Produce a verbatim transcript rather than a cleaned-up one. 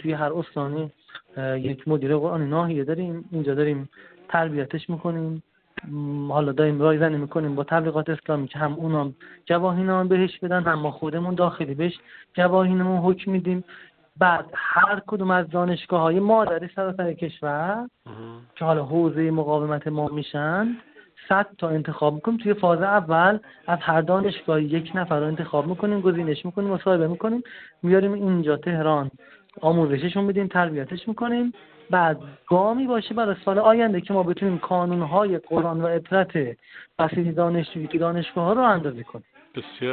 توی هر استانی یک مدیر قرآنی ناحیه داریم، اینجا داریم تربیتش میکنیم. حالا داریم رایزنی میکنیم با تبلیغات اسلامی که هم اونا جواهرنامه بهش بدن، هم ما خودمون داخلی بهش جواهرنامه حکم میدیم. بعد هر کدوم از دانشگاه‌های مادر سراسر کشور که حالا حوزه مقاومت ما میشن صد تا انتخاب میکنیم. توی فاز اول از هر دانشگاه یک نفر رو انتخاب میکنیم، گزینش میکنیم، مصاحبه میکنیم، میاریم اینجا تهران، آموزششون میدیم، تربیتش میکنیم. بعد گامی باشه برای سال آینده که ما بتونیم کانونهای قرآن و عبرت بسیاری دانشجویی تو دانشگاه ها رو اندازه کنیم. بسیار